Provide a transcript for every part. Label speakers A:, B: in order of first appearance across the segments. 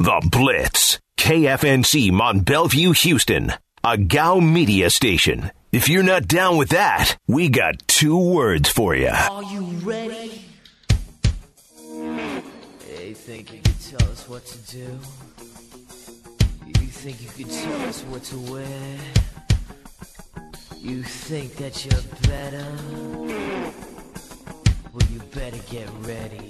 A: The Blitz. KFNC Mont Bellevue, Houston. A GOW media station. If you're not down with that, we got 2 words for you.
B: Are you ready? You think you could tell us what to do? You think you could tell us what to wear? You think that you're better? Well, you better get ready.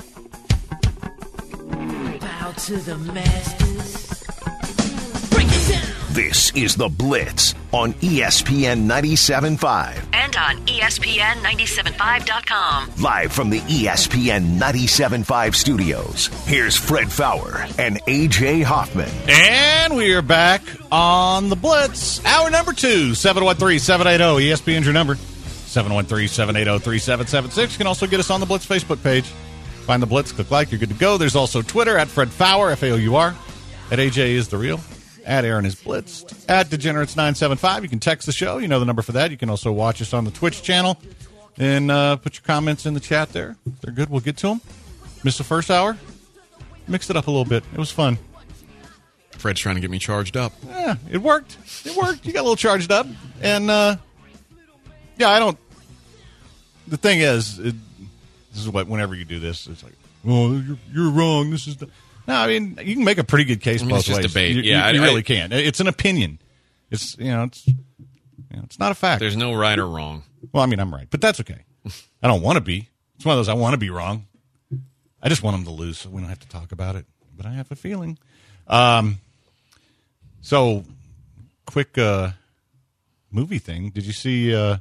B: Bow to the masters. Break it down!
A: This is The Blitz on ESPN 97.5.
C: And on ESPN975.com.
A: Live from the ESPN 97.5 studios, here's Fred Faour and A.J. Hoffman.
D: And we are back on The Blitz. Hour number 2, 713-780. ESPN's your number. 713-780-3776. You can also get us on the Blitz Facebook page. Find the Blitz, click like, you're good to go. There's also Twitter at Fred Faour, F-A-O-U-R. At AJ is the real. At Aaron is Blitzed. At Degenerates975. You can text the show. You know the number for that. You can also watch us on the Twitch channel. And put your comments in the chat there. If they're good, we'll get to them. Missed the first hour? Mixed it up a little bit. It was fun.
E: Fred's trying to get me charged up.
D: Yeah, it worked. It worked. You got a little charged up. And, yeah, I don't... The thing is... This is what, whenever you do this, it's like, oh, you're wrong. This is the... No, I mean, you can make a pretty good case both ways.
E: It's just debate.
D: You really can. It's an opinion. It's, it's not a fact.
E: There's no right or wrong.
D: Well, I mean, I'm right, but that's okay. I don't want to be. It's one of those I want to be wrong. I just want them to lose so we don't have to talk about it. But I have a feeling. So, quick movie thing. Did you see...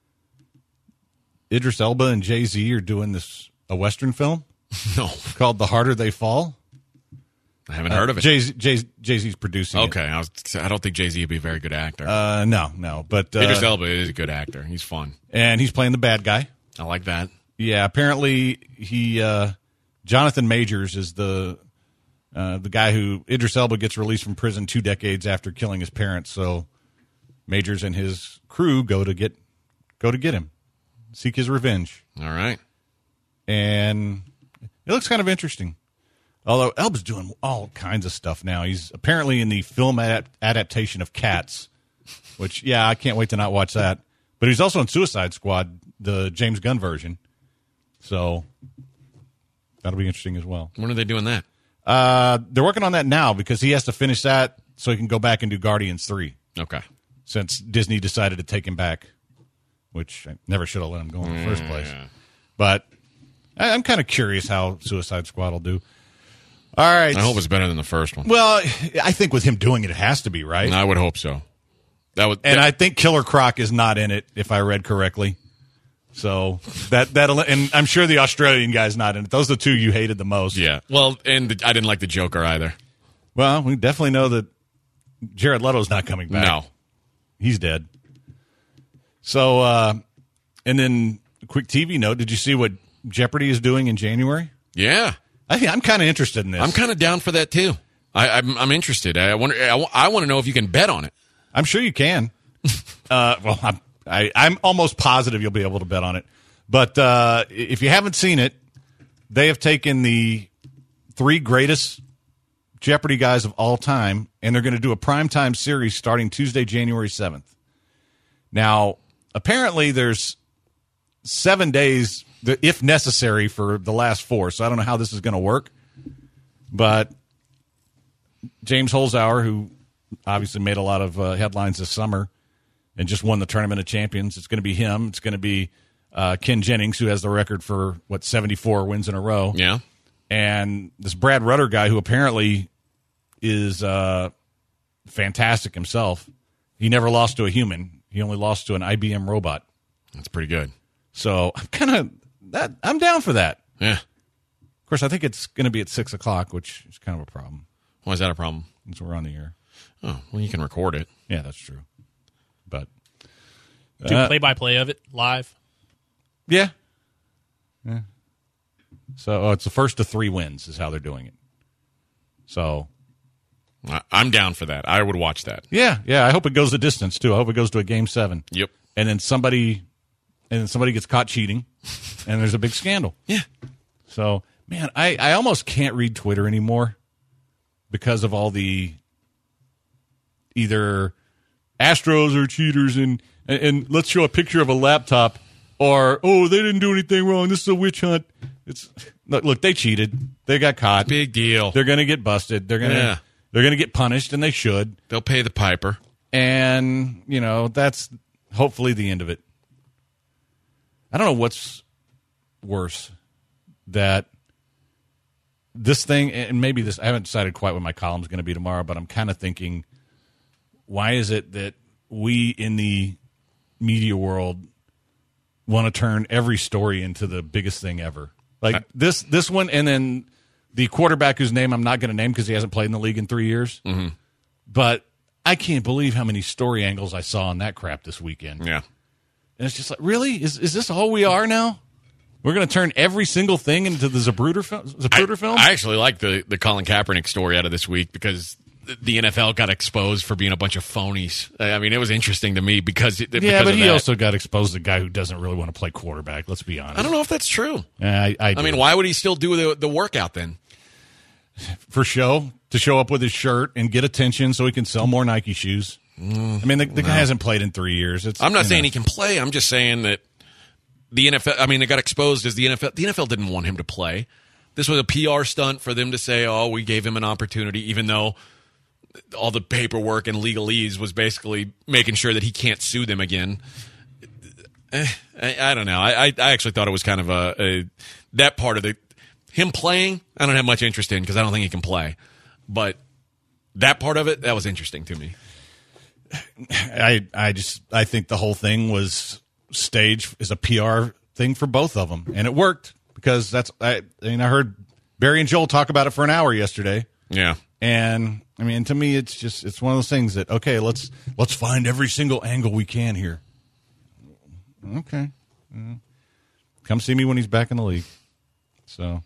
D: Idris Elba and Jay-Z are doing a Western film?
E: No.
D: Called The Harder They Fall.
E: I haven't heard of it.
D: Jay-Z's producing it.
E: Okay. I don't think Jay-Z would be a very good actor.
D: No. But
E: Idris Elba is a good actor. He's fun.
D: And he's playing the bad guy.
E: I like that.
D: Yeah, apparently Jonathan Majors is the guy who Idris Elba gets released from prison 2 decades after killing his parents. So Majors and his crew go to get him. Seek his revenge.
E: All right.
D: And it looks kind of interesting. Although Elba's doing all kinds of stuff now. He's apparently in the film adaptation of Cats, which, yeah, I can't wait to not watch that. But he's also in Suicide Squad, the James Gunn version. So that'll be interesting as well.
E: When are they doing that?
D: They're working on that now because he has to finish that so he can go back and do Guardians 3.
E: Okay.
D: Since Disney decided to take him back. Which I never should have let him go in the first place. But I'm kind of curious how Suicide Squad will do. All right.
E: I hope it's better than the first one.
D: Well, I think with him doing it, it has to be, right?
E: I would hope so.
D: I think Killer Croc is not in it, if I read correctly. So that'll, and I'm sure the Australian guy's not in it. Those are the 2 you hated the most.
E: Yeah. Well, and I didn't like the Joker either.
D: Well, we definitely know that Jared Leto's not coming back.
E: No.
D: He's dead. So, and then a quick TV note. Did you see what Jeopardy is doing in January?
E: Yeah.
D: I'm kind of interested in this.
E: I'm kind of down for that, too. I'm interested. I want to know if you can bet on it.
D: I'm sure you can. Well, I'm almost positive you'll be able to bet on it. But if you haven't seen it, they have taken the 3 greatest Jeopardy guys of all time, and they're going to do a primetime series starting Tuesday, January 7th. Now, apparently there's 7 days, if necessary, for the last 4, so I don't know how this is going to work. But James Holzhauer, who obviously made a lot of headlines this summer and just won the Tournament of Champions, it's going to be him. It's going to be Ken Jennings, who has the record for, 74 wins in a row.
E: Yeah.
D: And this Brad Rutter guy, who apparently is fantastic himself. He never lost to a human. He only lost to an IBM robot.
E: That's pretty good.
D: So I'm down for that.
E: Yeah.
D: Of course, I think it's going to be at 6:00, which is kind of a problem.
E: Why is that a problem?
D: Since we're on the air.
E: Oh, well, you can record it.
D: Yeah, that's true. But
F: do play-by-play of it live.
D: Yeah. So it's the first of 3 wins is how they're doing it. So
E: I'm down for that. I would watch that.
D: Yeah. I hope it goes the distance too. I hope it goes to a Game 7.
E: Yep.
D: And then somebody gets caught cheating, and there's a big scandal.
E: Yeah.
D: So, man, I almost can't read Twitter anymore. because of all the either Astros are cheaters and let's show a picture of a laptop, or they didn't do anything wrong, this is a witch hunt. It's look, they cheated, they got caught,
E: Big deal.
D: they're going to get busted, they're going to get punished, and they should.
E: They'll pay the piper,
D: and that's hopefully the end of it. I don't know what's worse, that this thing, and maybe this, I haven't decided quite what my column's going to be tomorrow, but I'm kind of thinking, why is it that we in the media world want to turn every story into the biggest thing ever? Like this one, and then the quarterback whose name I'm not going to name because he hasn't played in the league in 3 years. Mm-hmm. But I can't believe how many story angles I saw on that crap this weekend.
E: Yeah.
D: And it's just like, really? Is this all we are now? We're going to turn every single thing into the Zapruder film?
E: I actually like the Colin Kaepernick story out of this week because the NFL got exposed for being a bunch of phonies. I mean, it was interesting to me because
D: he also got exposed as a guy who doesn't really want to play quarterback. Let's be honest.
E: I don't know if that's true.
D: I
E: mean, why would he still do the workout then?
D: For show, to show up with his shirt and get attention so he can sell more Nike shoes. I mean, the guy hasn't played in 3 years.
E: I'm not saying he can play. I'm just saying that the NFL, I mean, it got exposed as the NFL. The NFL didn't want him to play. This was a PR stunt for them to say, we gave him an opportunity, even though all the paperwork and legalese was basically making sure that he can't sue them again. I don't know. I actually thought it was kind of that part of him playing, I don't have much interest in because I don't think he can play. But that part of it, that was interesting to me.
D: I think the whole thing was staged as a PR thing for both of them, and it worked because I heard Barry and Joel talk about it for an hour yesterday.
E: Yeah.
D: And I mean, to me, it's one of those things that, okay, let's find every single angle we can here. Okay. Come see me when he's back in the league. So,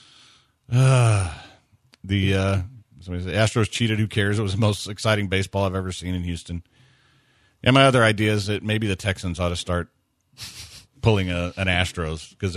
D: somebody said, Astros cheated, who cares? It was the most exciting baseball I've ever seen in Houston. And my other idea is that maybe the Texans ought to start pulling an Astros because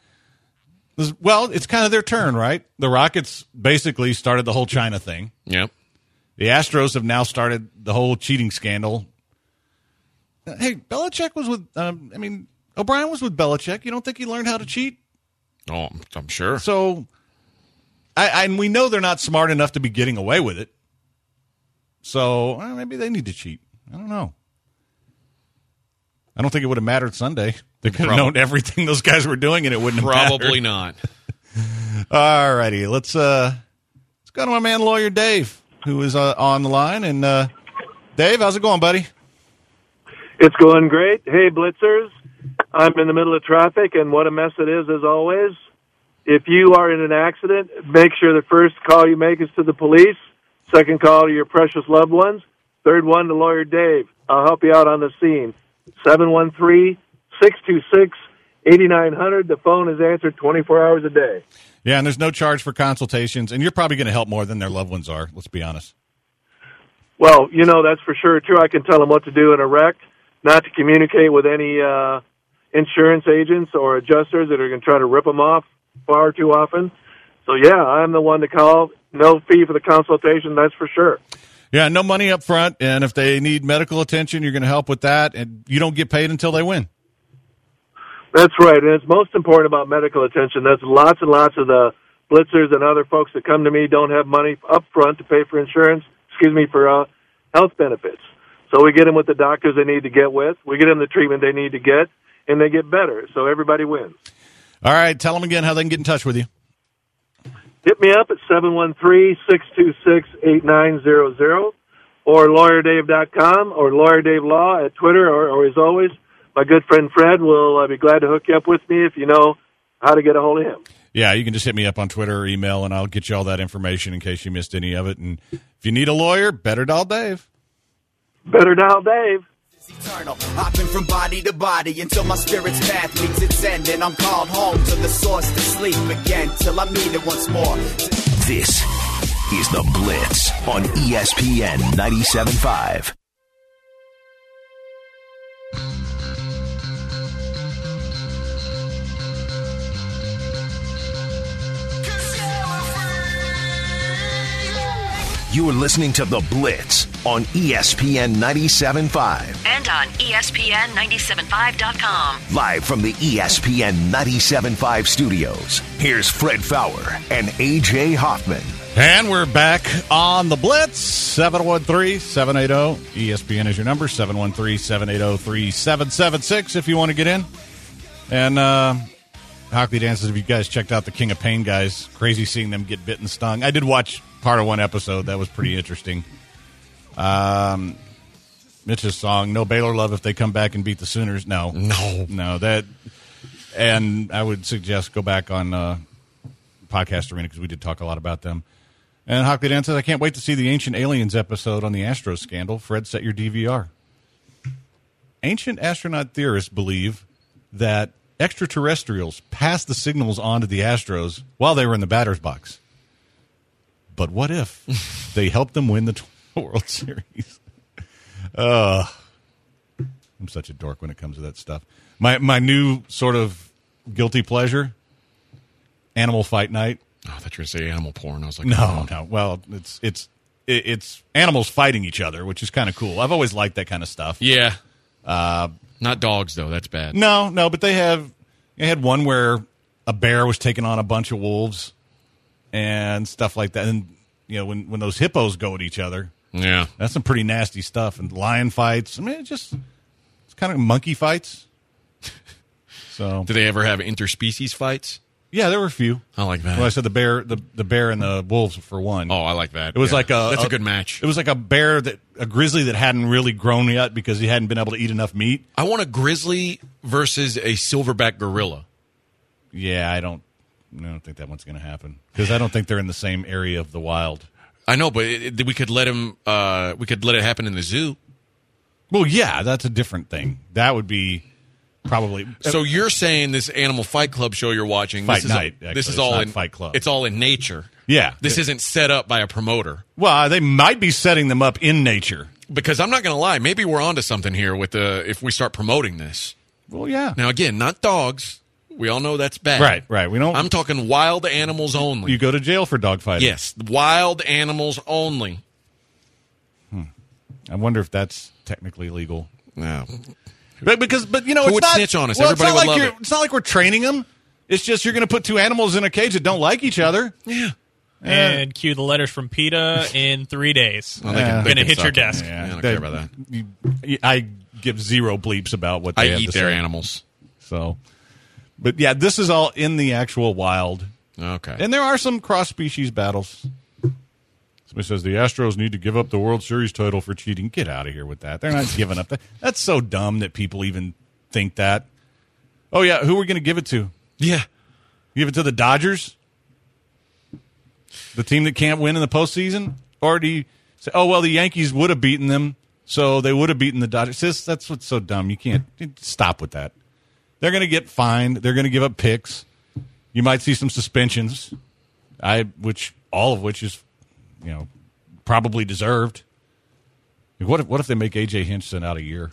D: it's kind of their turn, right? The Rockets basically started the whole China thing.
E: Yep.
D: The Astros have now started the whole cheating scandal. Hey, Belichick was with, O'Brien was with Belichick. You don't think he learned how to cheat?
E: Oh, I'm sure.
D: So, and we know they're not smart enough to be getting away with it. So, maybe they need to cheat. I don't know. I don't think it would have mattered Sunday. They could have known everything those guys were doing, and it wouldn't have mattered.
E: Probably not.
D: All righty. Let's go to my man, Lawyer Dave, who is on the line. And, Dave, how's it going, buddy?
C: It's going great. Hey, Blitzers. I'm in the middle of traffic, and what a mess it is, as always. If you are in an accident, make sure the first call you make is to the police, second call to your precious loved ones, third one to Lawyer Dave. I'll help you out on the scene. 713-626-8900. The phone is answered 24 hours a day.
D: Yeah, and there's no charge for consultations, and you're probably going to help more than their loved ones are, let's be honest.
C: Well, that's for sure, too. I can tell them what to do in a wreck, not to communicate with any insurance agents or adjusters that are going to try to rip them off far too often. So, yeah, I'm the one to call. No fee for the consultation, that's for sure.
D: Yeah, no money up front, and if they need medical attention, you're going to help with that, and you don't get paid until they win.
C: That's right, and it's most important about medical attention. There's lots and lots of the blitzers and other folks that come to me don't have money up front to pay for for health benefits. So we get them with the doctors they need to get with. We get them the treatment they need to get, and they get better. So everybody wins.
D: All right, tell them again how they can get in touch with you.
C: Hit me up at 713-626-8900 or lawyerdave.com or Lawyer Dave Law at Twitter, or as always, my good friend Fred will be glad to hook you up with me if you know how to get a hold of him.
D: Yeah, you can just hit me up on Twitter or email, and I'll get you all that information in case you missed any of it. And if you need a lawyer, better dial Dave.
C: Better dial Dave.
G: Eternal, hopping from body to body until my spirit's path meets its end, and I'm called home to the source to sleep again till I meet it once more.
A: This is The Blitz on ESPN 97.5. You're listening to The Blitz on ESPN 97.5.
H: And on ESPN975.com.
A: Live from the ESPN 97.5 studios, here's Fred Fowler and A.J. Hoffman.
D: And we're back on The Blitz, 713-780. ESPN is your number, 713-780-3776 if you want to get in. And Hockley Dances, if you guys checked out the King of Pain guys, crazy seeing them get bit and stung. I did watch part of one episode. That was pretty interesting. Mitch's song, No Baylor Love if they come back and beat the Sooners. No. That, and I would suggest go back on Podcast Arena because we did talk a lot about them. And Hockley Dan says, I can't wait to see the Ancient Aliens episode on the Astros scandal. Fred, set your DVR. Ancient astronaut theorists believe that extraterrestrials passed the signals on to the Astros while they were in the batter's box. But what if they helped them win the World Series? I'm such a dork when it comes to that stuff. My new sort of guilty pleasure, Animal Fight Night.
E: Oh, I thought you were going to say animal porn. I was like,
D: no. Well, it's animals fighting each other, which is kind of cool. I've always liked that kind of stuff.
E: Yeah. Not dogs, though. That's bad.
D: No, but they had one where a bear was taking on a bunch of wolves and stuff like that. And, when those hippos go at each other,
E: yeah,
D: that's some pretty nasty stuff. And lion fights. I mean, it's kind of monkey fights. So,
E: do they ever have interspecies fights?
D: Yeah, there were a few.
E: I like that.
D: Well, I said the bear and the wolves for one.
E: Oh, I like that.
D: It was that's
E: a good match.
D: It was like a grizzly that hadn't really grown yet because he hadn't been able to eat enough meat.
E: I want a grizzly versus a silverback gorilla.
D: Yeah, I don't think that one's going to happen because I don't think they're in the same area of the wild.
E: I know, but we could let him. We could let it happen in the zoo.
D: Well, yeah, that's a different thing. That would be. Probably.
E: So you're saying this Animal Fight Club show you're watching?
D: Fight
E: this
D: Night.
E: This is all in
D: Fight Club.
E: It's all in nature.
D: Yeah.
E: This isn't set up by a promoter.
D: Well, they might be setting them up in nature.
E: Because I'm not going to lie, maybe we're onto something here with if we start promoting this.
D: Well, yeah.
E: Now again, not dogs. We all know that's bad.
D: Right. We don't.
E: I'm talking wild animals only.
D: You go to jail for dog fighting.
E: Yes, wild animals only.
D: I wonder if that's technically legal.
E: No.
D: But
E: who
D: it's
E: would
D: not,
E: snitch on us?
D: Well,
E: Everybody would love it.
D: It's not like we're training them. It's just you're going to put two animals in a cage that don't like each other.
E: Yeah.
F: And cue the letters from PETA in 3 days.
E: Well,
F: going to hit your desk.
E: Yeah, I don't care about that.
D: I give zero bleeps about what they have
E: eat
D: to
E: their
D: say.
E: animals.
D: So, but yeah, this is all in the actual wild.
E: Okay.
D: And there are some cross-species battles. Somebody says the Astros need to give up the World Series title for cheating. Get out of here with that. They're not giving up that. That's so dumb that people even think that. Oh, yeah, who are we going to give it to?
E: Yeah.
D: Give it to the Dodgers? The team that can't win in the postseason? Or do you say, oh, well, the Yankees would have beaten them, so they would have beaten the Dodgers? That's what's so dumb. You can't stop with that. They're going to get fined. They're going to give up picks. You might see some suspensions, all of which is, probably deserved. What if they make A.J. Hinch send out a year?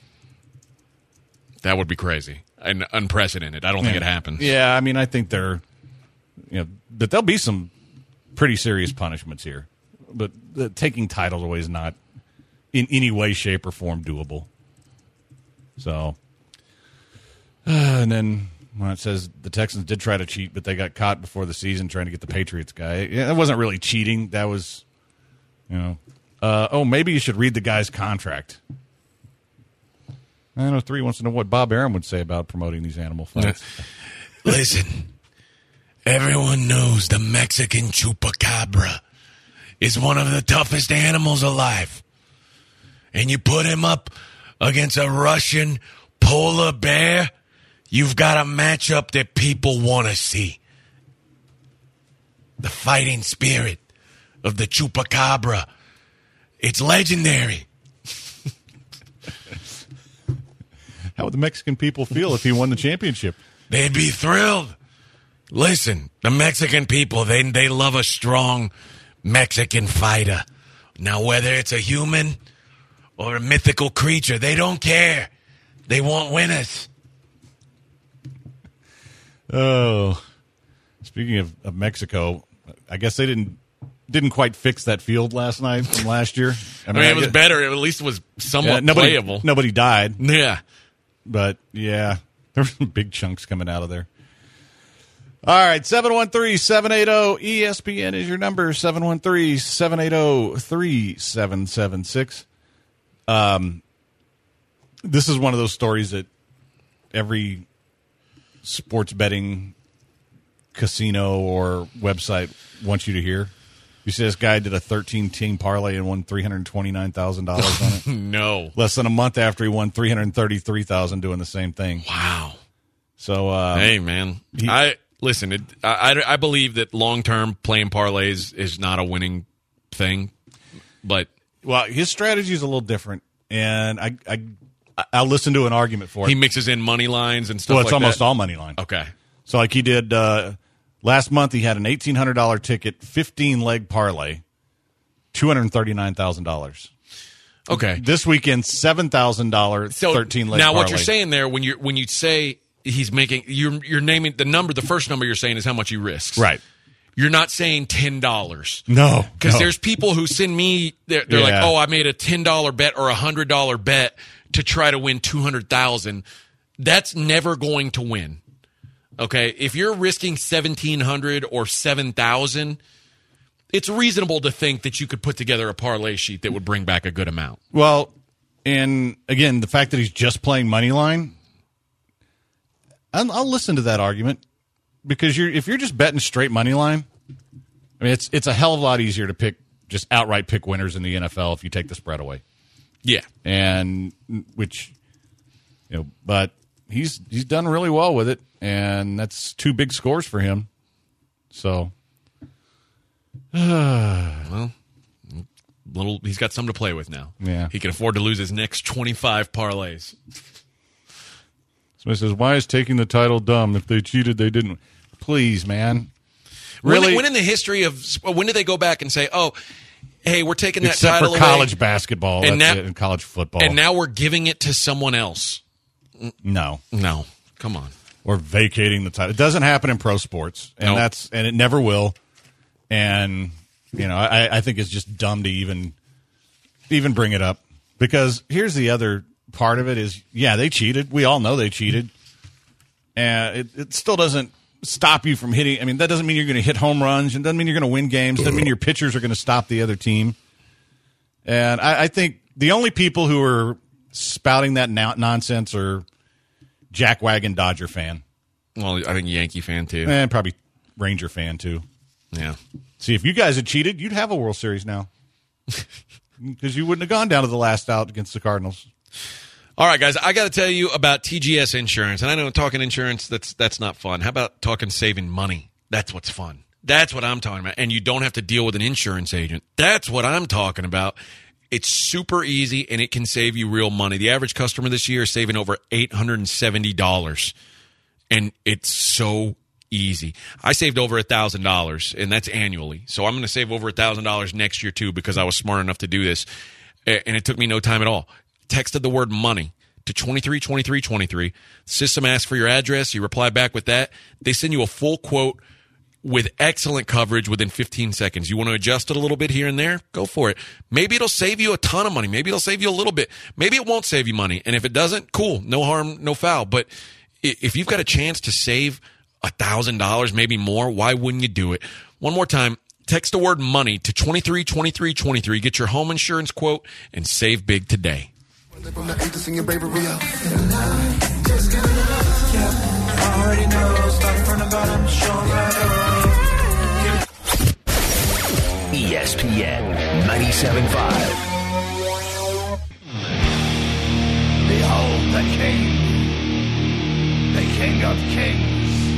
E: That would be crazy and unprecedented. I don't think it happens.
D: Yeah, I mean, I think but there'll be some pretty serious punishments here. But taking titles away is not in any way, shape, or form doable. So, and then when it says the Texans did try to cheat, but they got caught before the season trying to get the Patriots guy. Yeah, that wasn't really cheating. That was, maybe you should read the guy's contract. 903 wants to know what Bob Arum would say about promoting these animal fights.
E: Listen, everyone knows the Mexican chupacabra is one of the toughest animals alive. And you put him up against a Russian polar bear, you've got a matchup that people want to see. The fighting spirit of the chupacabra. It's legendary.
D: How would the Mexican people feel if he won the championship?
E: They'd be thrilled. Listen, the Mexican people, they love a strong Mexican fighter. Now, whether it's a human or a mythical creature, they don't care. They want winners.
D: Oh, speaking of Mexico, I guess they didn't didn't quite fix that field last night from last year.
E: I mean, it was better. At least it was somewhat playable.
D: Nobody died.
E: Yeah.
D: But, yeah, there were some big chunks coming out of there. All right, 713-780-ESPN is your number, 713-780-3776. This is one of those stories that every sports betting casino or website wants you to hear. You see this guy did a 13-team parlay and won $329,000 on it?
E: No.
D: Less than a month after he won $333,000 doing the same thing.
E: Wow.
D: So,
E: hey, man. Listen, I believe that long-term playing parlays is not a winning thing, but...
D: Well, his strategy is a little different, and I'll listen to an argument for it.
E: He mixes in money lines and stuff
D: like that. Well, it's almost all money line.
E: Okay.
D: So, like he did last month, he had an $1,800 ticket, 15-leg parlay, $239,000.
E: Okay.
D: This weekend, $7,000, 13-leg parlay.
E: Now, what you're saying there, when you say he's making, you're naming the number. The first number you're saying is how much he risks.
D: Right.
E: You're not saying $10.
D: No.
E: Because there's people who send me, they're like, oh, I made a $10 bet or a $100 bet to try to win $200,000. That's never going to win. Okay? If you're risking $1,700 or $7,000, it's reasonable to think that you could put together a parlay sheet that would bring back a good amount.
D: Well, and again, the fact that he's just playing money line, I'll listen to that argument. Because if you're just betting straight money line, I mean it's a hell of a lot easier to outright pick winners in the NFL if you take the spread away.
E: Yeah,
D: and but he's done really well with it, and that's 2 big scores for him. So,
E: well, he's got something to play with now.
D: Yeah,
E: he can afford to lose his next 25 parlays.
D: Somebody says, "Why is taking the title dumb? If they cheated, they didn't." Please, man. Really?
E: When in the history of when did they go back and say, "Oh, hey, we're taking that
D: Except
E: title
D: for college
E: away,
D: basketball and college football,
E: and now we're giving it to someone else"?
D: No,
E: come on.
D: Or vacating the title. It doesn't happen in pro sports, and and it never will. And I think it's just dumb to even bring it up, because here's the other part of it is, they cheated. We all know they cheated. And it still doesn't stop you from hitting. I mean, that doesn't mean you're going to hit home runs. It doesn't mean you're going to win games. It doesn't mean your pitchers are going to stop the other team. And I think the only people who are spouting that nonsense are jackwagon Dodger fan.
E: Well, I think Yankee fan, too.
D: And probably Ranger fan, too.
E: Yeah.
D: See, if you guys had cheated, you'd have a World Series now. Because you wouldn't have gone down to the last out against the Cardinals.
E: All right, guys, I got to tell you about TGS Insurance. And I know talking insurance, that's not fun. How about talking saving money? That's what's fun. That's what I'm talking about. And you don't have to deal with an insurance agent. That's what I'm talking about. It's super easy, and it can save you real money. The average customer this year is saving over $870. And it's so easy. I saved over $1,000, and that's annually. So I'm going to save over $1,000 next year, too, because I was smart enough to do this. And it took me no time at all. Texted the word money to 232323. The system asks for your address. You reply back with that. They send you a full quote with excellent coverage within 15 seconds. You want to adjust it a little bit here and there? Go for it. Maybe it'll save you a ton of money. Maybe it'll save you a little bit. Maybe it won't save you money. And if it doesn't, cool. No harm, no foul. But if you've got a chance to save $1,000, maybe more, why wouldn't you do it? One more time. Text the word money to 232323. Get your home insurance quote and save big today.
A: ESPN 97.5.
H: Behold the King of Kings.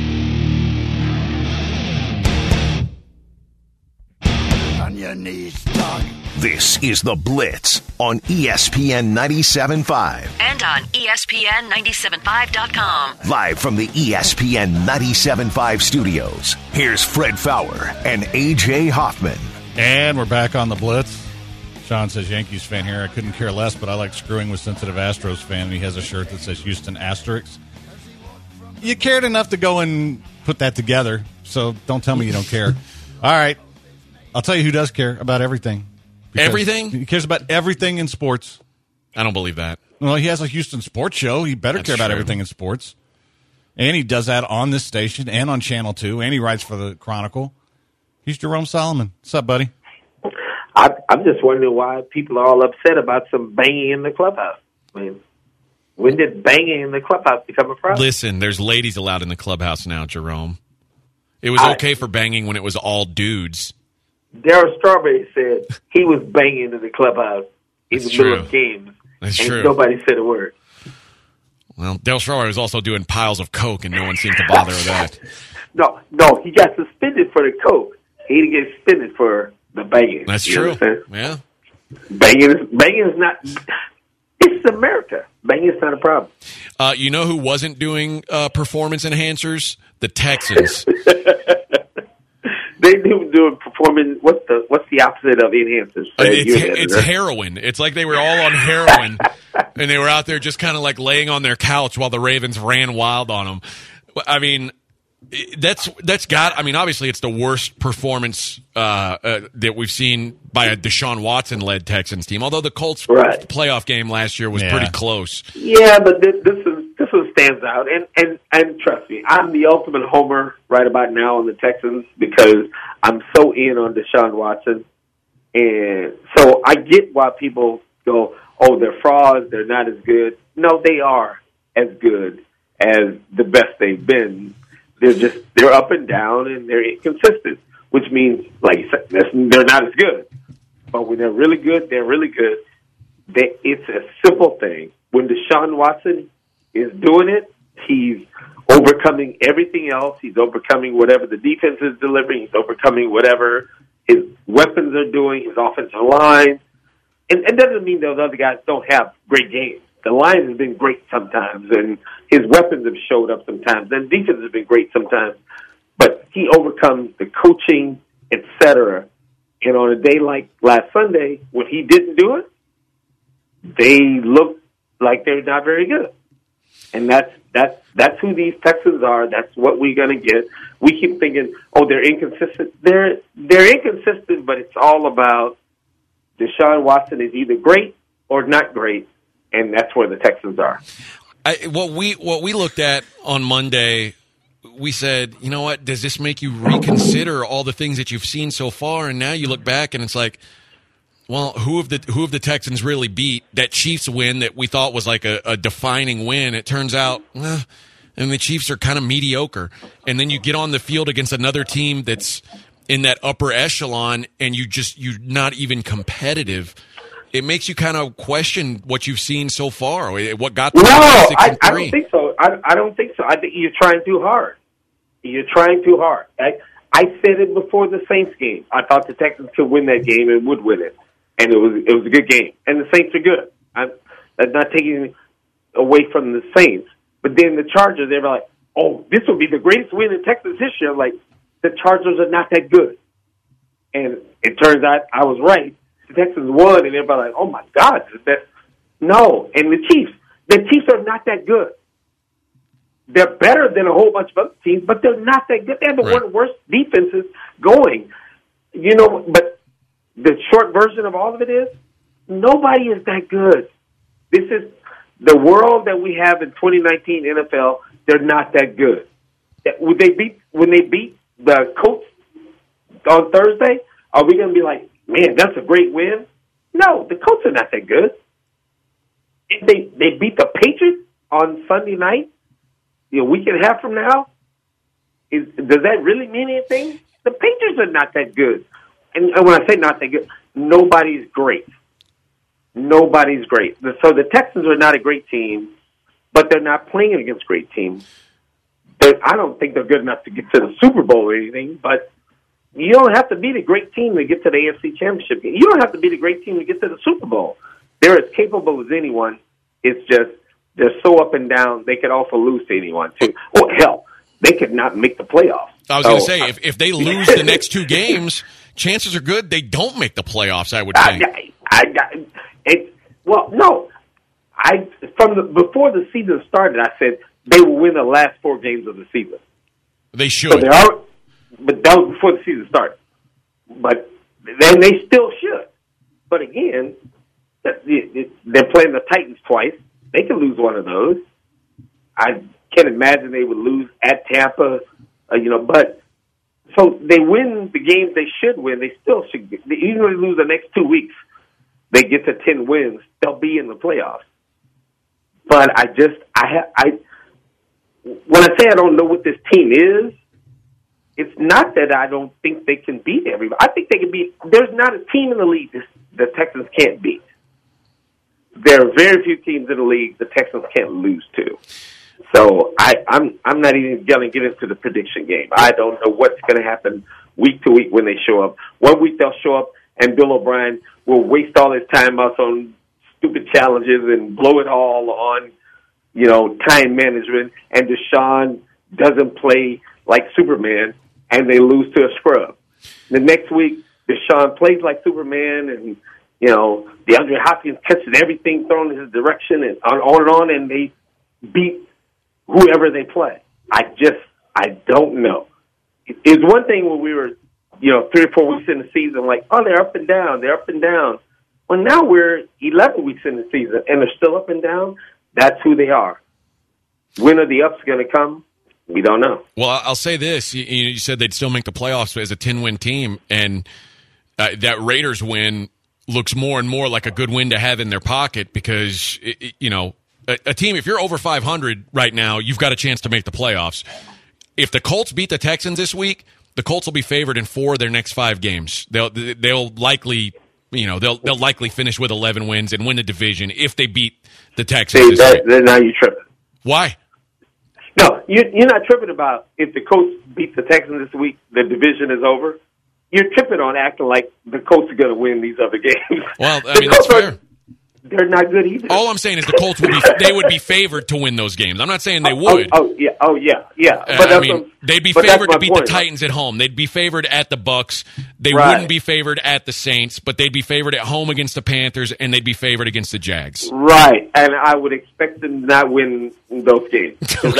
H: On your knees, dog.
A: This is The Blitz on ESPN 97.5.
I: And on ESPN975.com.
A: Live from the ESPN 97.5 studios, here's Fred Fowler and A.J. Hoffman.
D: And we're back on The Blitz. Sean says, Yankees fan here. I couldn't care less, but I like screwing with sensitive Astros fan. He has a shirt that says Houston Asterix. You cared enough to go and put that together, so don't tell me you don't care. All right. I'll tell you who does care about everything. Because
E: Everything?
D: He cares about everything in sports.
E: I don't believe that.
D: Well, he has a Houston sports show. He better
E: That's
D: care about
E: true.
D: everything in sports. And he does that on this station and on Channel 2, and he writes for the Chronicle. He's Jerome Solomon. What's up, buddy?
I: I'm just wondering why people are all upset about some banging in the clubhouse. I mean, when did banging in the clubhouse become a problem?
E: Listen, there's ladies allowed in the clubhouse now, Jerome. It was okay for banging when it was all dudes.
I: Darryl Strawberry said he was banging in the clubhouse in
E: That's
I: the middle
E: true.
I: of games,
E: That's
I: and
E: true.
I: nobody said a word.
E: Well, Dale Strawberry was also doing piles of coke, and no one seemed to bother with that.
I: No, he got suspended for the coke. He didn't get suspended for the banging.
E: That's
I: You
E: true.
I: understand?
E: Yeah.
I: Banging is not. It's America. Banging is not a problem.
E: You know who wasn't doing performance enhancers? The Texans.
I: They do doing performing. What's the opposite of enhancers?
E: It's heroin. It's like they were all on heroin, and they were out there just kind of like laying on their couch while the Ravens ran wild on them. I mean, that's got. I mean, obviously, it's the worst performance that we've seen by a Deshaun Watson-led Texans team. Although the Colts' playoff game last year was pretty close.
I: Yeah, but this one stands out, and trust me, I'm the ultimate homer right about now on the Texans because I'm so in on Deshaun Watson, and so I get why people go, "Oh, they're frauds. They're not as good." No, they are as good as the best they've been. They're up and down, and they're inconsistent, which means, like you said, they're not as good. But when they're really good, they're really good. It's a simple thing. When Deshaun Watson is doing it, he's overcoming everything else. He's overcoming whatever the defense is delivering. He's overcoming whatever his weapons are doing, his offensive line. And it doesn't mean those other guys don't have great games. The line has been great sometimes, and his weapons have showed up sometimes, and defense has been great sometimes. But he overcomes the coaching, etc. And on a day like last Sunday, when he didn't do it, they looked like they're not very good. And that's who these Texans are. That's what we're going to get. We keep thinking, oh, they're inconsistent. They're inconsistent, but it's all about Deshaun Watson is either great or not great, and that's where the Texans are.
E: What we looked at on Monday, we said, you know what? Does this make you reconsider all the things that you've seen so far? And now you look back, and it's like, well, who have the Texans really beat? That Chiefs win that we thought was like a defining win. It turns out, and the Chiefs are kind of mediocre. And then you get on the field against another team that's in that upper echelon, and you're not even competitive. It makes you kind of question what you've seen so far. What got them 6-3?
I: I don't think so. I don't think so. I think you're trying too hard. You're trying too hard. I said it before the Saints game. I thought the Texans could win that game and would win it. And it was a good game. And the Saints are good. I'm not taking away from the Saints. But then the Chargers, they were like, oh, this will be the greatest win in Texas history. I'm like, the Chargers are not that good. And it turns out I was right. The Texans won, and everybody like, oh, my God. No. And the Chiefs are not that good. They're better than a whole bunch of other teams, but they're not that good. They're one of the worst defenses going. You know, but the short version of all of it is nobody is that good. This is the world that we have in 2019 NFL. They're not that good. When they beat the Colts on Thursday, are we going to be like, man, that's a great win? No, the Colts are not that good. If they beat the Patriots on Sunday night, a week and a half from now, does that really mean anything? The Patriots are not that good. And when I say not that good, nobody's great. Nobody's great. So the Texans are not a great team, but they're not playing against great teams. I don't think they're good enough to get to the Super Bowl or anything, but you don't have to beat a great team to get to the AFC Championship game. You don't have to beat a great team to get to the Super Bowl. They're as capable as anyone. It's just they're so up and down, they could also lose to anyone, too. Or, hell, they could not make the playoffs.
E: I was going to say, if they lose the next two games, chances are good they don't make the playoffs, I would think.
I: Before the season started, I said they will win the last 4 games of the season.
E: They should.
I: But that was before the season started. But then they still should. But again, they're playing the Titans twice. They could lose one of those. I can't imagine they would lose at Tampa, but so they win the games they should win. They still should. Even if they lose the next 2 weeks, they get to 10 wins. They'll be in the playoffs. But when I say I don't know what this team is, it's not that I don't think they can beat everybody. I think they can beat. There's not a team in the league the Texans can't beat. There are very few teams in the league the Texans can't lose to. So I'm not even going to get into the prediction game. I don't know what's going to happen week to week when they show up. One week they'll show up and Bill O'Brien will waste all his time on stupid challenges and blow it all on, time management. And Deshaun doesn't play like Superman and they lose to a scrub. The next week, Deshaun plays like Superman and, DeAndre Hopkins catches everything thrown in his direction and on, and they beat whoever they play. I don't know. It's one thing when we were, 3 or 4 weeks in the season, like, oh, they're up and down. Well, now we're 11 weeks in the season, and they're still up and down. That's who they are. When are the ups going to come? We don't know.
E: Well, I'll say this. You said they'd still make the playoffs as a 10-win team, and that Raiders win looks more and more like a good win to have in their pocket because, a team, if you're over 500 right now, you've got a chance to make the playoffs. If the Colts beat the Texans this week, the Colts will be favored in 4 of their next 5 games. They'll likely, they'll likely finish with 11 wins and win the division if they beat the Texans.
I: Then now you're tripping.
E: Why?
I: No, you're not tripping about if the Colts beat the Texans this week, the division is over. You're tripping on acting like the Colts are going to win these other games.
E: Well, that's fair.
I: They're not good either.
E: All I'm saying is the Colts would be favored to win those games. I'm not saying they would.
I: Yeah.
E: But they'd be favored to beat the Titans at home. They'd be favored at the Bucks. They wouldn't be favored at the Saints, but they'd be favored at home against the Panthers, and they'd be favored against the Jags.
I: Right, and I would expect them to not win those games.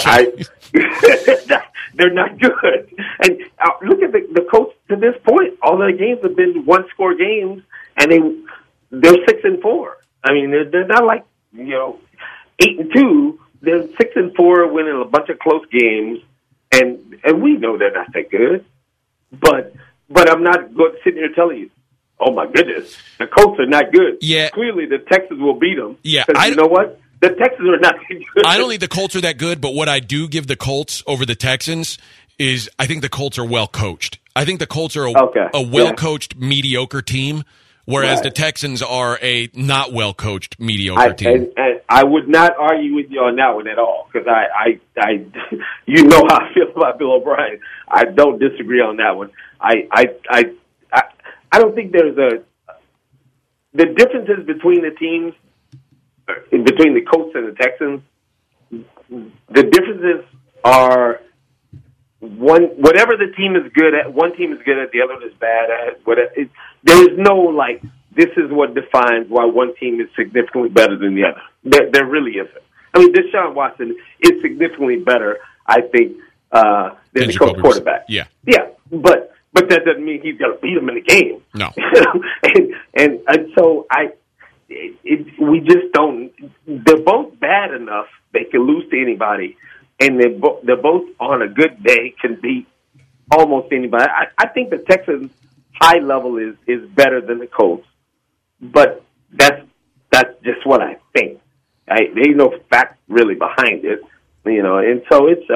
I: They're not good. And look at the Colts to this point. All their games have been one-score games, and they're 6-4. I mean, they're not like 8-2. They're 6-4, winning a bunch of close games, and we know they're not that good. But I'm not sitting here telling you, oh my goodness, the Colts are not good.
E: Yeah,
I: clearly the Texans will beat them.
E: Yeah,
I: you know what? The Texans are not that good.
E: I don't think the Colts are that good, but what I do give the Colts over the Texans is I think the Colts are well coached. I think the Colts are a well coached mediocre team. Whereas the Texans are a not well-coached, mediocre team.
I: And I would not argue with you on that one at all, because I you know how I feel about Bill O'Brien. I don't disagree on that one. I don't think there's the differences between the teams, between the Colts and the Texans. The differences are whatever the team is good at. One team is good at, the other is bad at. There is no, this is what defines why one team is significantly better than the other. There really isn't. I mean, Deshaun Watson is significantly better, I think, than the Colts quarterback.
E: Yeah.
I: Yeah, but that doesn't mean he's going to beat him in the game.
E: No.
I: and so we just don't. They're both bad enough they can lose to anybody, and they're both on a good day can beat almost anybody. I think the Texans' high level is better than the Colts, but that's just what I think. There's no fact really behind it, and so it's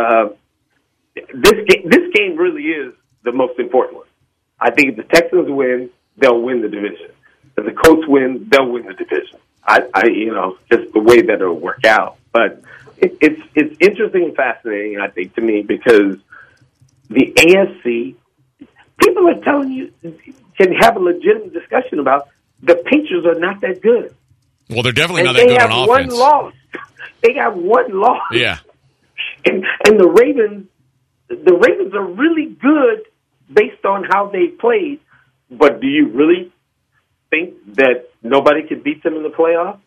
I: this game really is the most important one. I think if the Texans win, they'll win the division. If the Colts win, they'll win the division. Just the way that it'll work out. But it's interesting and fascinating, I think, to me, because the AFC, people are telling you, can have a legitimate discussion about the Patriots are not that good.
E: Well, they're definitely not that good on offense.
I: One loss. They got one loss.
E: Yeah.
I: And the Ravens are really good based on how they played. But do you really think that nobody can beat them in the playoffs?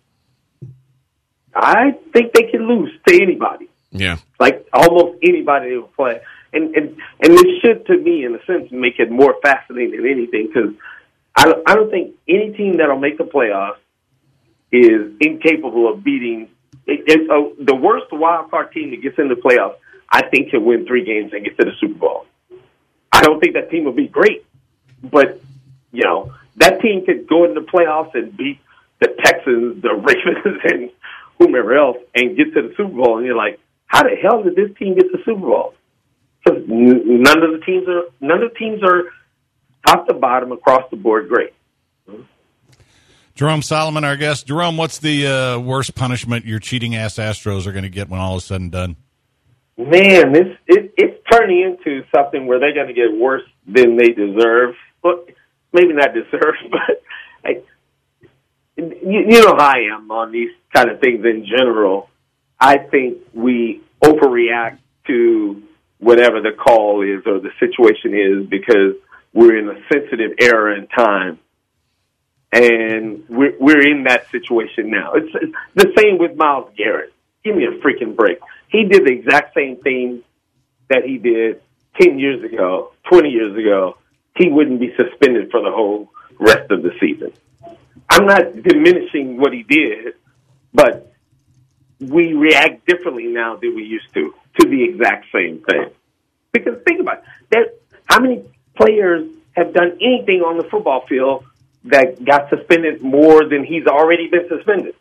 I: I think they can lose to anybody.
E: Yeah.
I: Like almost anybody they will play. And this should, to me, in a sense, make it more fascinating than anything, because I don't think any team that'll make the playoffs is incapable of beating the worst wild card team that gets into the playoffs. I think can win 3 games and get to the Super Bowl. I don't think that team will be great, but that team could go into the playoffs and beat the Texans, the Ravens, and whomever else, and get to the Super Bowl. And you're like, how the hell did this team get to the Super Bowl? Because none of the teams are top to bottom across the board great.
D: Jerome Solomon, our guest. Jerome, what's the worst punishment your cheating ass Astros are going to get when all is said and done?
I: Man, it's turning into something where they're going to get worse than they deserve. Well, maybe not deserve, but you know how I am on these kind of things in general. I think we overreact to whatever the call is or the situation is because we're in a sensitive era and time. And we're in that situation now. It's the same with Myles Garrett. Give me a freaking break. He did the exact same thing that he did 10 years ago, 20 years ago. He wouldn't be suspended for the whole rest of the season. I'm not diminishing what he did, but we react differently now than we used to the exact same thing. Because think about it. How many players have done anything on the football field that got suspended more than he's already been suspended?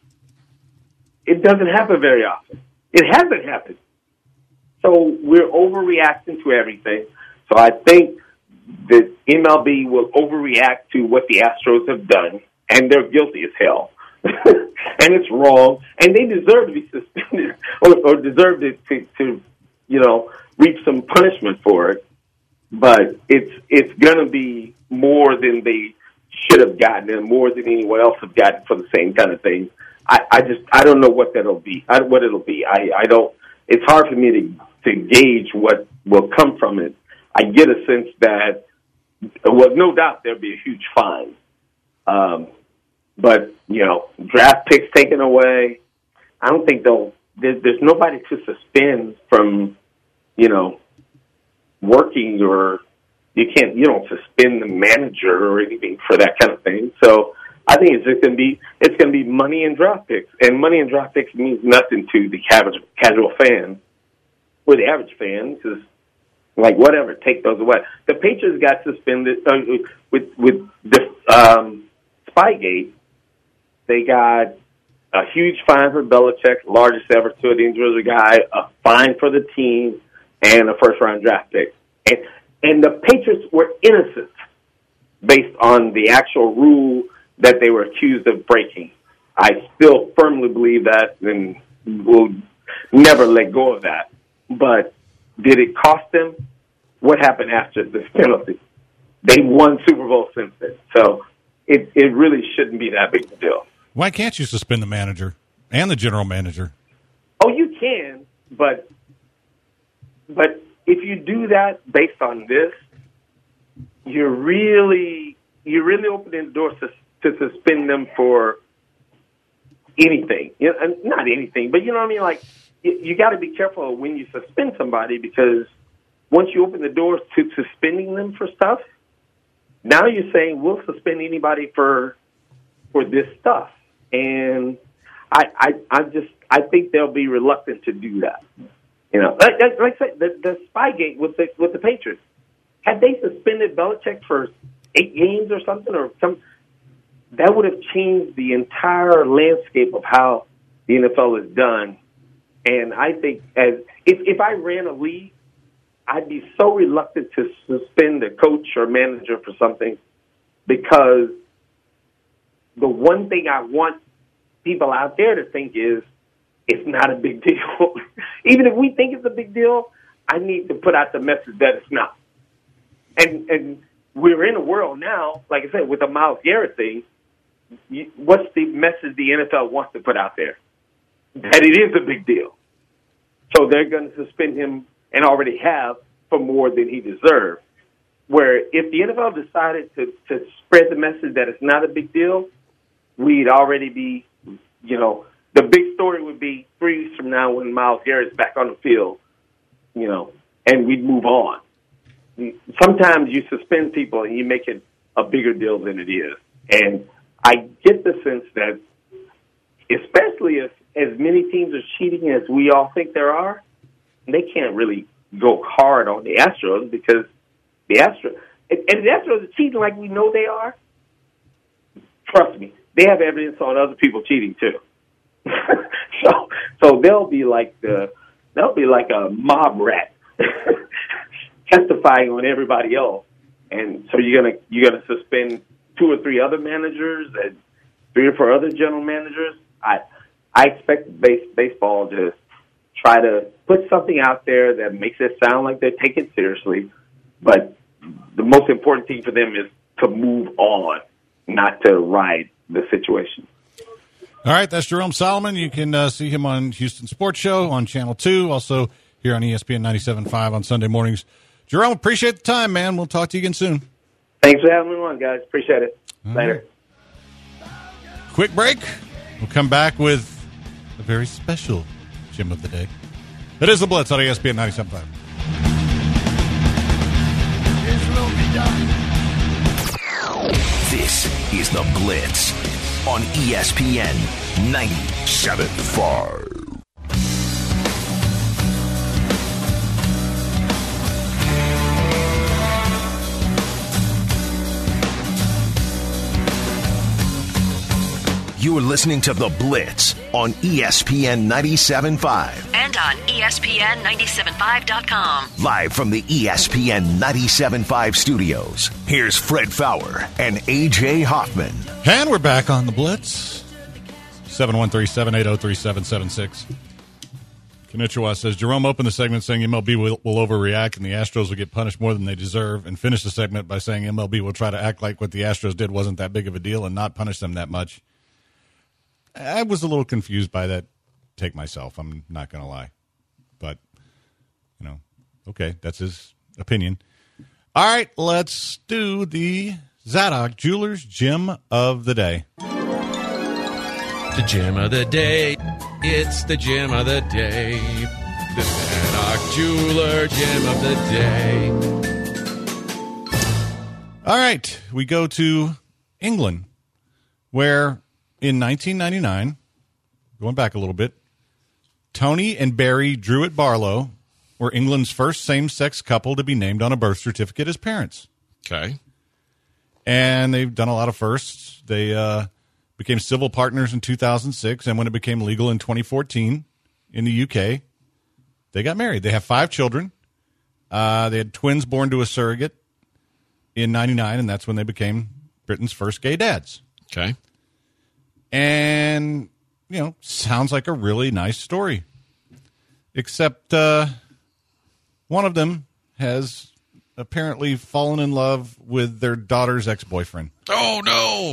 I: It doesn't happen very often. It hasn't happened. So we're overreacting to everything. So I think that MLB will overreact to what the Astros have done, and they're guilty as hell. And it's wrong, and they deserve to be suspended or deserve to reap some punishment for it. But it's going to be more than they should have gotten and more than anyone else have gotten for the same kind of thing. I don't know what that'll be. What it'll be. I don't. It's hard for me to gauge what will come from it. I get a sense that, well, no doubt there'll be a huge fine. But draft picks taken away. I don't think there's nobody to suspend from, working, or you don't suspend the manager or anything for that kind of thing. So I think it's just going to be money and draft picks, and money and draft picks means nothing to the casual fan. Or the average fan is like, whatever, take those away. The Patriots got suspended with the Spygate. They got a huge fine for Belichick, largest ever to an injury guy, a fine for the team, and a first-round draft pick. And the Patriots were innocent based on the actual rule that they were accused of breaking. I still firmly believe that, and will never let go of that. But did it cost them? What happened after this penalty? They won Super Bowl since then. So it really shouldn't be that big a deal.
D: Why can't you suspend the manager and the general manager?
I: Oh, you can, but if you do that based on this, you're really opening the door to suspend them for anything. Not anything, but you know what I mean? Like, you got to be careful when you suspend somebody, because once you open the doors to suspending them for stuff, now you're saying we'll suspend anybody for this stuff. And I think they'll be reluctant to do that. Like I said, the Spygate with the Patriots. Had they suspended Belichick for 8 games or something, that would have changed the entire landscape of how the NFL is done. And I think if I ran a league, I'd be so reluctant to suspend a coach or manager for something, because the one thing I want people out there to think is it's not a big deal. Even if we think it's a big deal, I need to put out the message that it's not. And we're in a world now, like I said, with the Myles Garrett thing. What's the message the NFL wants to put out there? That it is a big deal. So they're going to suspend him, and already have, for more than he deserved. Where if the NFL decided to spread the message that it's not a big deal, we'd already be, the big story would be 3 weeks from now when Myles Garrett's back on the field, and we'd move on. Sometimes you suspend people and you make it a bigger deal than it is. And I get the sense that, especially if as many teams are cheating as we all think there are, they can't really go hard on the Astros because the Astros are cheating like we know they are. Trust me, they have evidence on other people cheating too. So they'll be like a mob rat testifying on everybody else. And so you're gonna suspend 2 or 3 other managers and 3 or 4 other general managers. I expect baseball to try to put something out there that makes it sound like they take it seriously, but the most important thing for them is to move on, not to ride the situation.
D: All right, that's Jerome Solomon. You can see him on Houston Sports Show on Channel 2, also here on ESPN 97.5 on Sunday mornings. Jerome, appreciate the time, man. We'll talk to you again soon.
I: Thanks for having me on, guys. Appreciate it. Later.
D: Quick break. We'll come back with a very special Gym of the Day. It is The Blitz on ESPN 97.5.
A: This is The Blitz on ESPN 97.5. You're listening to The Blitz on ESPN 97.5.
J: And on ESPN975.com.
A: Live from the ESPN 97.5 studios, here's Fred Fowler and A.J. Hoffman.
D: And we're back on The Blitz. 713-780-3776. Konnichiwa says, Jerome opened the segment saying MLB will overreact and the Astros will get punished more than they deserve, and finished the segment by saying MLB will try to act like what the Astros did wasn't that big of a deal and not punish them that much. I was a little confused by that take myself. I'm not going to lie. But, okay, that's his opinion. All right, let's do the Zadok Jewelers Gym of the Day.
E: The Gym of the Day. It's the Gym of the Day. The Zadok Jeweler Gym of the Day.
D: All right, we go to England, where in 1999, going back a little bit, Tony and Barry Druitt Barlow were England's first same-sex couple to be named on a birth certificate as parents.
E: Okay.
D: And they've done a lot of firsts. They became civil partners in 2006, and when it became legal in 2014 in the UK, they got married. They have 5 children. They had twins born to a surrogate in 99, and that's when they became Britain's first gay dads.
E: Okay.
D: And, sounds like a really nice story. Except one of them has apparently fallen in love with their daughter's ex-boyfriend.
E: Oh,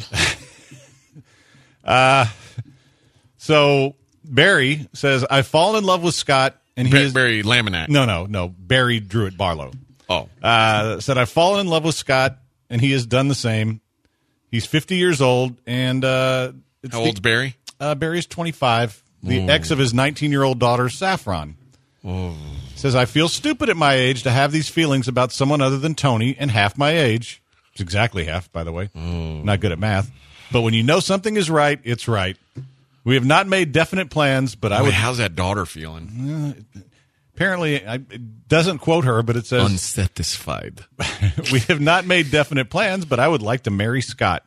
E: no.
D: So Barry says, I've fallen in love with Scott. And he is
E: Barry Laminack.
D: No. Barry Druitt Barlow.
E: Oh.
D: Said, I've fallen in love with Scott, and he has done the same. He's 50 years old, and
E: how old's Barry?
D: Barry's 25. The ex of his 19-year-old daughter, Saffron. Says, I feel stupid at my age to have these feelings about someone other than Tony and half my age. It's exactly half, by the way. Not good at math. But when you know something is right, it's right. We have not made definite plans, but I would...
E: How's that daughter feeling?
D: Apparently, it doesn't quote her, but it says...
E: Unsatisfied.
D: We have not made definite plans, but I would like to marry Scott.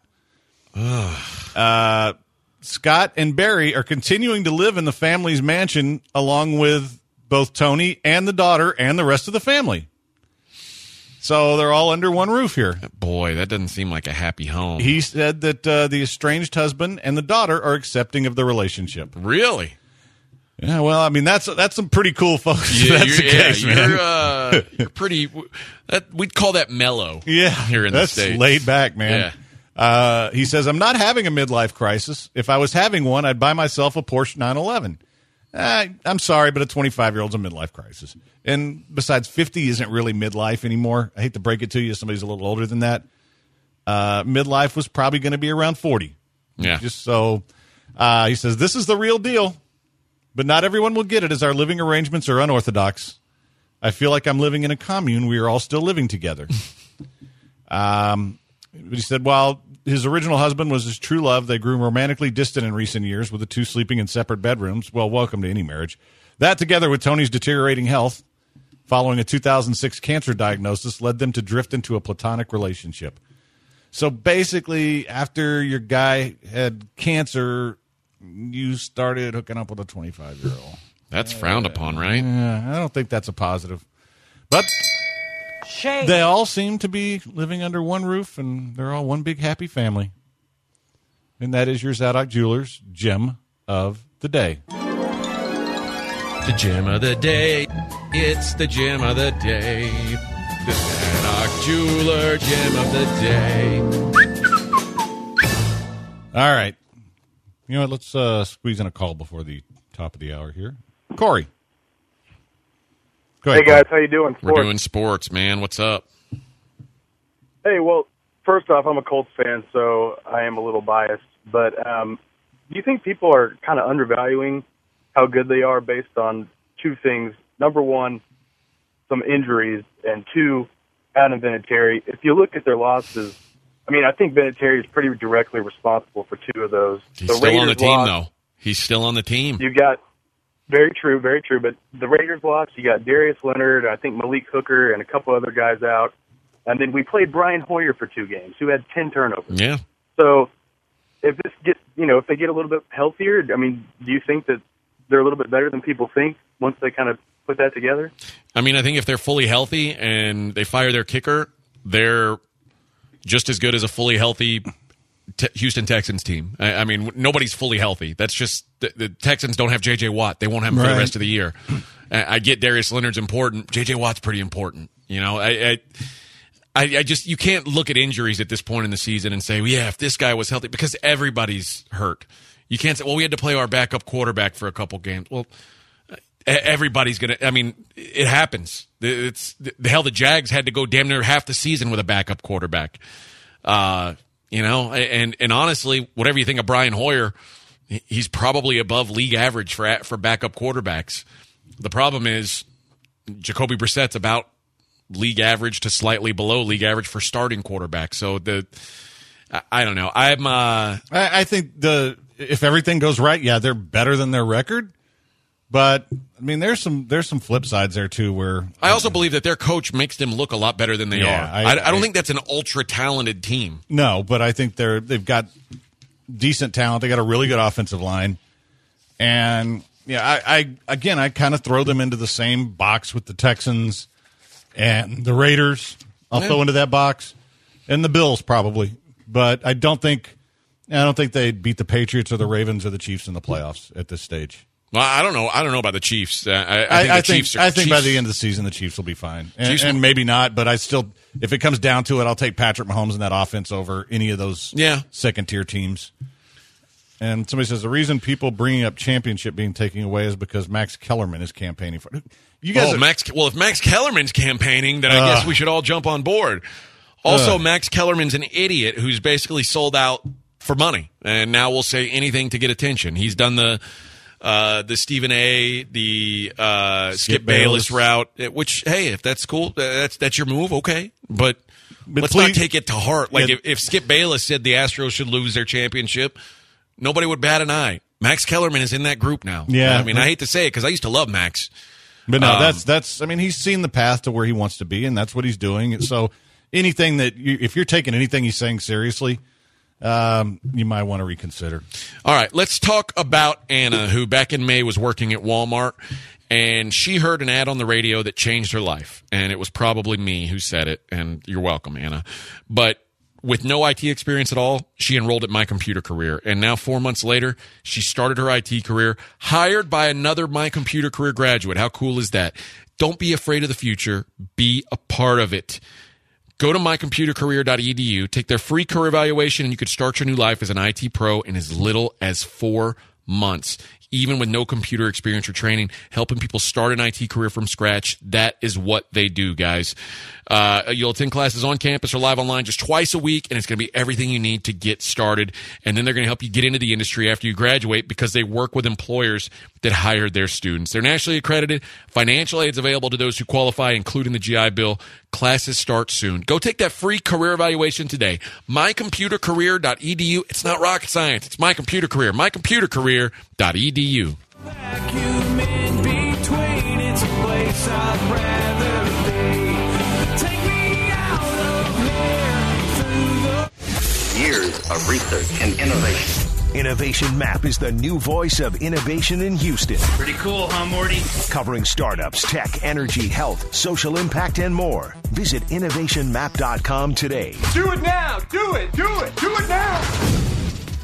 D: Scott and Barry are continuing to live in the family's mansion along with both Tony and the daughter and the rest of the family. So they're all under one roof here.
E: Boy, that doesn't seem like a happy home.
D: He said that the estranged husband and the daughter are accepting of the relationship.
E: Really?
D: Yeah, well, I mean, that's some pretty cool folks. Yeah, that's the case, man.
E: You're pretty... we'd call that mellow.
D: Yeah,
E: here in the States.
D: That's laid back, man. Yeah. He says, I'm not having a midlife crisis. If I was having one, I'd buy myself a Porsche 911. I'm sorry, but a 25-year-old's a midlife crisis. And besides, 50 isn't really midlife anymore. I hate to break it to you. Somebody's a little older than that. Midlife was probably going to be around 40.
E: Yeah.
D: Just so he says, this is the real deal. But not everyone will get it, as our living arrangements are unorthodox. I feel like I'm living in a commune. We are all still living together. But he said while his original husband was his true love, they grew romantically distant in recent years, with the two sleeping in separate bedrooms. Well, welcome to any marriage. That, together with Tony's deteriorating health following a 2006 cancer diagnosis, led them to drift into a platonic relationship. So basically, after your guy had cancer, you started hooking up with a 25-year-old.
E: That's frowned upon, right?
D: I don't think that's a positive. But they all seem to be living under one roof, and they're all one big happy family. And that is your Zadok Jewelers Gem of the Day.
E: The gem of the day. It's the gem of the day. The Zadok Jeweler Gem of the day.
D: All right. You know what? Let's squeeze in a call before the top of the hour here. Corey. Go ahead,
J: Hey, guys.
D: Corey.
J: How you doing?
E: We're doing sports, man. What's up?
J: Hey, well, first off, I'm a Colts fan, so I am a little biased. But do you think people are kind of undervaluing how good they are based on two things? Number one, some injuries, and two, Adam Vinatieri. If you look at their losses, I mean, I think Vinatieri is pretty directly responsible for two of those.
E: He's still on the team, though. He's still on the team.
J: You got very true. But the Raiders lost. You got Darius Leonard, I think Malik Hooker, and a couple other guys out. And then we played Brian Hoyer for 2 games, who had 10 turnovers.
E: Yeah.
J: So if this gets, if they get a little bit healthier, I mean, do you think that they're a little bit better than people think once they kind of put that together?
E: I mean, I think if they're fully healthy and they fire their kicker, they're just as good as a fully healthy Houston Texans team. I mean, nobody's fully healthy. That's just the Texans don't have J.J. Watt. They won't have him for the rest of the year. I get Darius Leonard's important. J.J. Watt's pretty important. I just, you can't look at injuries at this point in the season and say, well, yeah, if this guy was healthy, because everybody's hurt. You can't say, well, we had to play our backup quarterback for a couple games. Well, everybody's going to, I mean, it happens. The Jags had to go damn near half the season with a backup quarterback. And honestly, whatever you think of Brian Hoyer, he's probably above league average for backup quarterbacks. The problem is Jacoby Brissett's about league average to slightly below league average for starting quarterback. So I don't know.
D: I think if everything goes right, yeah, they're better than their record. But I mean, there's some flip sides there too. Where
E: I also believe that their coach makes them look a lot better than they are. I don't think that's an ultra talented team.
D: No, but I think they've got decent talent. They got a really good offensive line, and yeah, I kind of throw them into the same box with the Texans and the Raiders. I'll throw into that box, and the Bills probably. But I don't think they'd beat the Patriots or the Ravens or the Chiefs in the playoffs at this stage.
E: Well, I don't know. I don't know about the Chiefs. I think
D: by the end of the season, the Chiefs will be fine. And maybe not, but if it comes down to it, I'll take Patrick Mahomes in that offense over any of those second-tier teams. And somebody says the reason people bringing up championship being taken away is because Max Kellerman is campaigning for you guys.
E: If Max Kellerman's campaigning, then I guess we should all jump on board. Also, Max Kellerman's an idiot who's basically sold out for money, and now will say anything to get attention. He's done the Stephen A., the Skip Bayless route, which, hey, if that's cool, that's your move, okay. But let's not take it to heart. Like, if Skip Bayless said the Astros should lose their championship, nobody would bat an eye. Max Kellerman is in that group now.
D: Yeah.
E: I mean, I hate to say it because I used to love Max.
D: But no, that's. I mean, he's seen the path to where he wants to be, and that's what he's doing. So anything if you're taking anything he's saying seriously, you might want to reconsider.
E: All right, let's talk about Anna, who back in May was working at Walmart, and she heard an ad on the radio that changed her life, and it was probably me who said it, and you're welcome, Anna. But with no IT experience at all, she enrolled at My Computer Career, and now 4 months later, she started her IT career, hired by another My Computer Career graduate. How cool is that? Don't be afraid of the future. Be a part of it. Go to mycomputercareer.edu, take their free career evaluation, and you could start your new life as an IT pro in as little as 4 months. even with no computer experience or training, helping people start an IT career from scratch. That is what they do, guys. You'll attend classes on campus or live online just twice a week, and it's going to be everything you need to get started. And then they're going to help you get into the industry after you graduate because they work with employers that hired their students. They're nationally accredited. Financial aid is available to those who qualify, including the GI Bill. Classes start soon. Go take that free career evaluation today. mycomputercareer.edu. It's not rocket science. It's My Computer Career. mycomputercareer.edu.
B: Vacuum in between, it's a place I'd rather be. Take me out of here through the
K: years of research and innovation.
A: Innovation Map is the new voice of innovation in Houston.
K: Pretty cool, huh, Morty?
A: Covering startups, tech, energy, health, social impact, and more. Visit innovationmap.com today.
L: Do it now! Do it! Do it! Do it now!